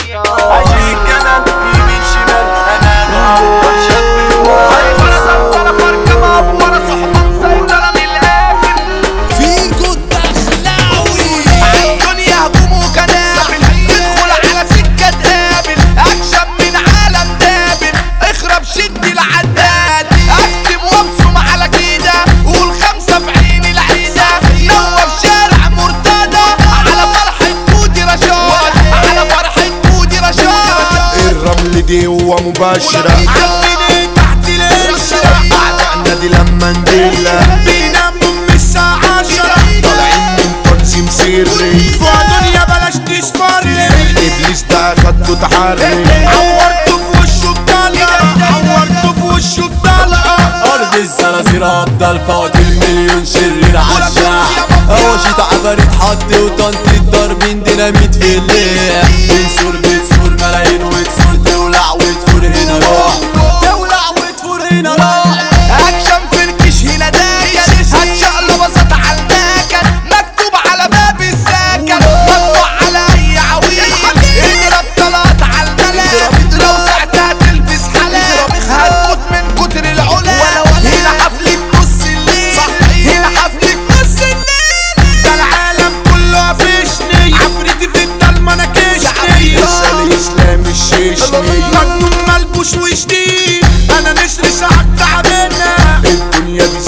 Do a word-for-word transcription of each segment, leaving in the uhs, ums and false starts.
عايشين كلام يمين شمال انا بقى شاب ولا سلطنة فركة ورا صحبة مسيطرة من الاخر فيكو الدخلاوي عالدنيا هجوم وكنابل تدخل على سكة تقابل اكشن من عالم دابل اخرب شد العداد اكتب وابصم على كده قول خمسة في عين العيدة نور شارع مرتضى على فرحة بودي رشاد على فرحة بودي رشاد الرمل دي هو مباشرة عارفين ايه تحت القشرة أعدائنا دي لما ندلة بيناموا من الساعة عشرة طالعين من تنظيم سري فدنيا بلاش تشفري إبليس ده خدته تحري عورته في وشه بطلقة عورته في وشه بطلقة أرض الزنازير أبطال فوق المليون شرير عالشعب أوشيت عفاريت حط وطنطي ضاربين ديناميت في الليل بنسور بتسور ملايين وتسور تولع وتفور هنا روح تولع وتفور هنا روح اكشن فركش هنا داكن هتشقلب بسط على الناكن مكتوب على باب الساكن مطبوع على اي عويل اضرب طلعت على الملاك لو ساعتها تلبس حلال هتموت من كتر العلا هنا حفلة نص الليل هنا حفلة نص الليل ده العالم كله قفشني عفريتي في الضلمة نكشني اسأل إسلام الشيشني مجنون ملبوش وشديد انا نسر ساعات تعبنا الدنيا دي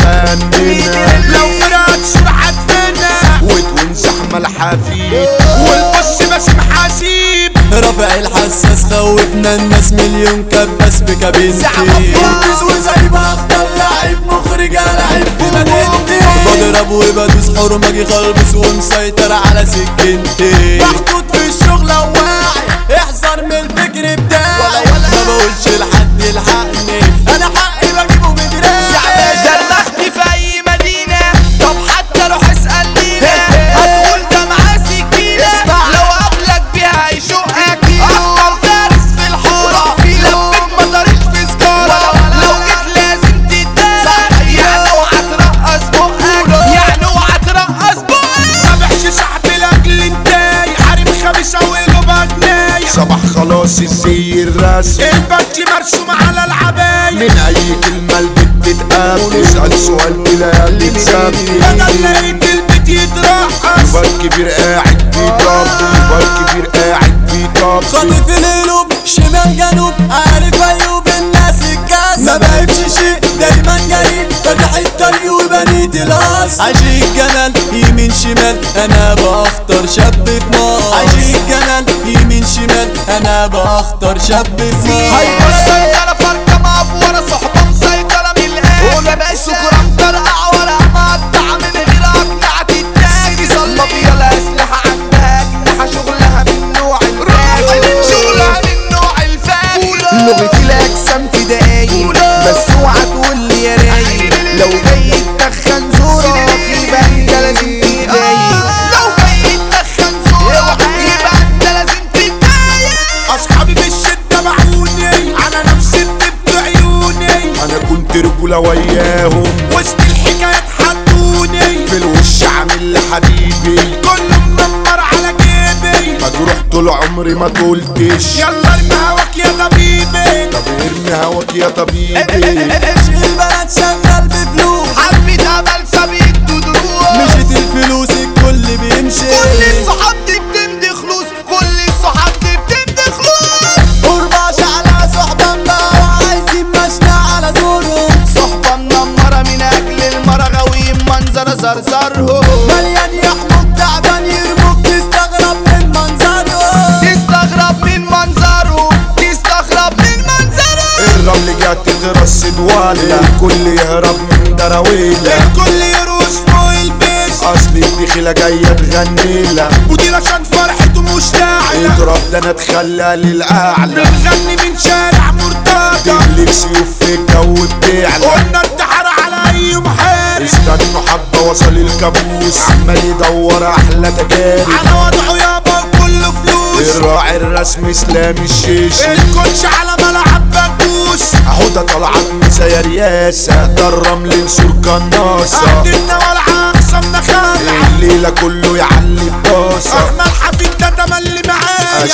سننا لو فرقت سرعة فينا وتون زحمة الحفيد والبص باسم حسيب رافع الحساس خوفنا الناس مليون كباس بكابينتي بلبس وزي ما اختار لعيب مخرج لعيب في مدينتي بضرب وبدوس حرمجي خلبس ومسيطر على سكنتي محطوط في الشغل واعي احذر من الفكر بتاعي ما بقولش لحد الحقني انا حقي بجيبه بدراعي درختي في اي مدينة طب حتى روح اسأل لينا هتقول ده معاه سكينة لو قابلك بيها يشقك اكتر فارس في الحارة لفت ما طارش في سجارة لو جيت لازم تتدارى يعني اوعى ترقص بقك يعني اوعى ترقص بقك سامحش صاحب لاجل انتاي حريم خميس اوله بجناي صباح خلاص الزي الرسم البنك مرسوم على العباية من أي كلمة البت تتقابل اسأل سؤال كده اللي تسابني انا لقيت البيت يترقص يبقى الكبير قاعد بيطب يبقى الكبير قاعد بيطب خاطف القلوب شمال جنوب عارف عيوب الناس الكاس ما بقيتش شيء دايما جريء فتح الطريق وبنيت الاصل عايشين كنال يمين شمال انا بختار شاب في مصر عايشين كنال يمين شمال انا بختار شاب في مصر السيطرة فرقة مقفورة صحبة مسيطرة من الآخر سكرة مطرقع ورا مقطع من غير أقنعة التاج صلى بيا الأسلحة عندها أجنحة شغلها من نوع الفاجر شغلها من نوع الفاجر لغة الأجسام تضايق بس اوعى تقول لي يا رايق لو جاي تدخن زورك يبقى انت لازم تتضايق لو جاي تدخن زورك يبقى انت لازم تتضايق أصحابي في الشدة معوني على نفسي بتبت عيوني أنا كنت رجولة وياهم وسط الحكايات حطوني في الوش عامل لحبيبي كله منمر على جيبي مجروح طول عمري ما قلتش يلا ارمي هواك يا طبيبي طب ارمي هواك يا طبيبي عشق البلد شغال بفلوس حبيت امل سابق دروس مشيت الفلوس الكل بيمشي كل الصحاب دي بتمضي خلوص كل الصحاب دي بتمضي خلوص قرباش على صحبة بقى وعايزين مشنا على زورهم صحبة منمرة من اجل المرة غاويين منظر زرزرهم مليان يحمق تعبان يرموك تستغرب من منظرهم تستغرب من منظره تستغرب من منظره الرمل جات تترصد ولا الكل يهرب من دراويلة الكل يروش فوق البيش اصل الدخيلة جاية تغني لها ودي عشان فرحته مشتعلة اضرب ده انا اتخلى للأعلى بنغني من شارع مرتضى تملك سيوف في الجو بتعلى قلنا انتحر على اي محارب استنوا حبة وصل الكابوس عمال يدور احلى تجارب على وضعه يابا وكله فلوس الراعي الرسم اسلام الشيش الكوتش على ملعب بكوس حوضة طلعت مسا يا رياسة ده الرمل نسور قناصة قدمنا ولا اقسمنا خالع الليلة كله يعلي الباصة احنا الحفيد ده تملي معايا اشياء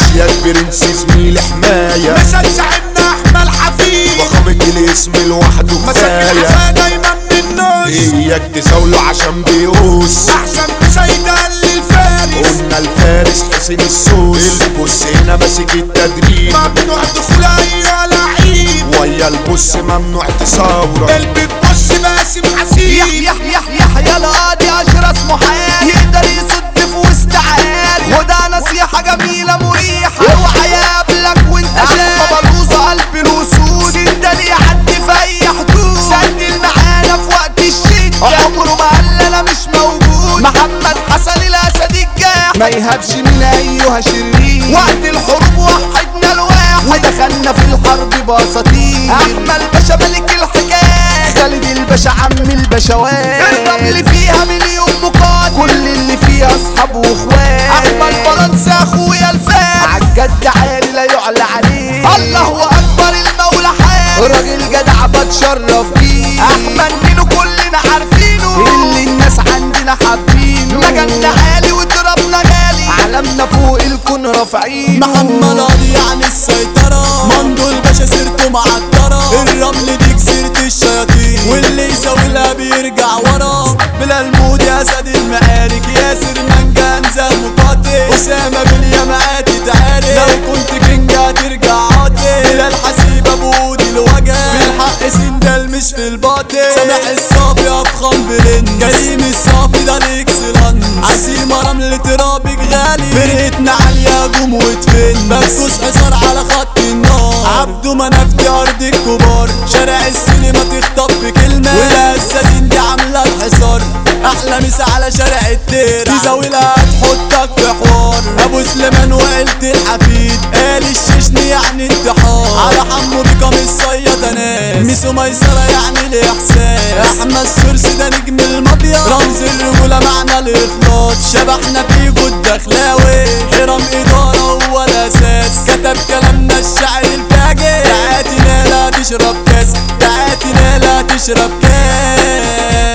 البرنس زميل حماية مثل شعبنا احمد حفيد فخامة الاسم لوحده مسك كفاية الحفا دايما من النص اياك تزاوله عشان بيقوس احسن مسيطر للفارس قلنا الفارس حسين السوس البص هنا ماسك التدريب ممنوع دخول ايها لعيب ويا البص ممنوع تصاورة قلبي تبص باسم حسين يح يح يح يحيى القاضي اشرس محال يقدر يصد في وسط عيال وده نصيحة جميلة مريحة اوعى يقابلك وانت شايف بلوزة قلب الوصول سندل يعدي في اي حدود سندل معانا في وقت الشدة عمره ما قال انا مش موجود محمد حسن الاسد الجاح ما يهبش من ايها شرير وقت الحروب وحدنا الواحد ودخلنا في الحرب بساطين احمد باشا ملك الحكاية خالد الباشا عم البشوات الرمل فيها مليون مقاتل كل اللي فيها اصحاب واخوات احمد فرنسا اخويا الفارس عالجد عالي لا يعلى عليه الله اكبر المولى حال راجل جدع بتشرف بيه احمد مينو كلنا عارفينه اللي الناس عندنا حابينه مجالنا عالي وضربنا غالي علمنا فوق الكون رافعين محمد قاضي يعني السيطرة مندو الباشا سيرته معطرة الرمل دي جزيرة الشياطين واللي يساويلها بيرجع ورا بلا المود يا اسد المعارك ياسر منجان زي مقاتل اسامة باليمعات اتعارك لو كنت كينج هترجع عاطل بلا الحسيب ابو دي الوجه بالحق سندل مش في الباطل سامح الصافي افخم برنس كريم الصافي ده الاكسلانس عزيمة رمل ترابك غالي فرقتنا عالية جم وتفن بفوز حصار على خط النار عبده مناف دي ارض الكبار شارع السينما تخطف في كلمة والاساسين دي عاملة الحصار احلى مسا على شارع التير تزاولها تحطك في حوار ابو سليمان وعيلة الحفيد قال الششني يعني انتحار على حمو بكم الصيادة ناس ميسو ميسرة يعني الاحساس احمد سورسي ده نجم المافيا رمز الرجولة معنى الاخلاص شبحنا فيه جود دخلاوي حرام ادارة هو الاساس كتب كلامنا الشعر الفاجر تعاتي نالا تشرب كاس تعاتي نالا تشرب كاس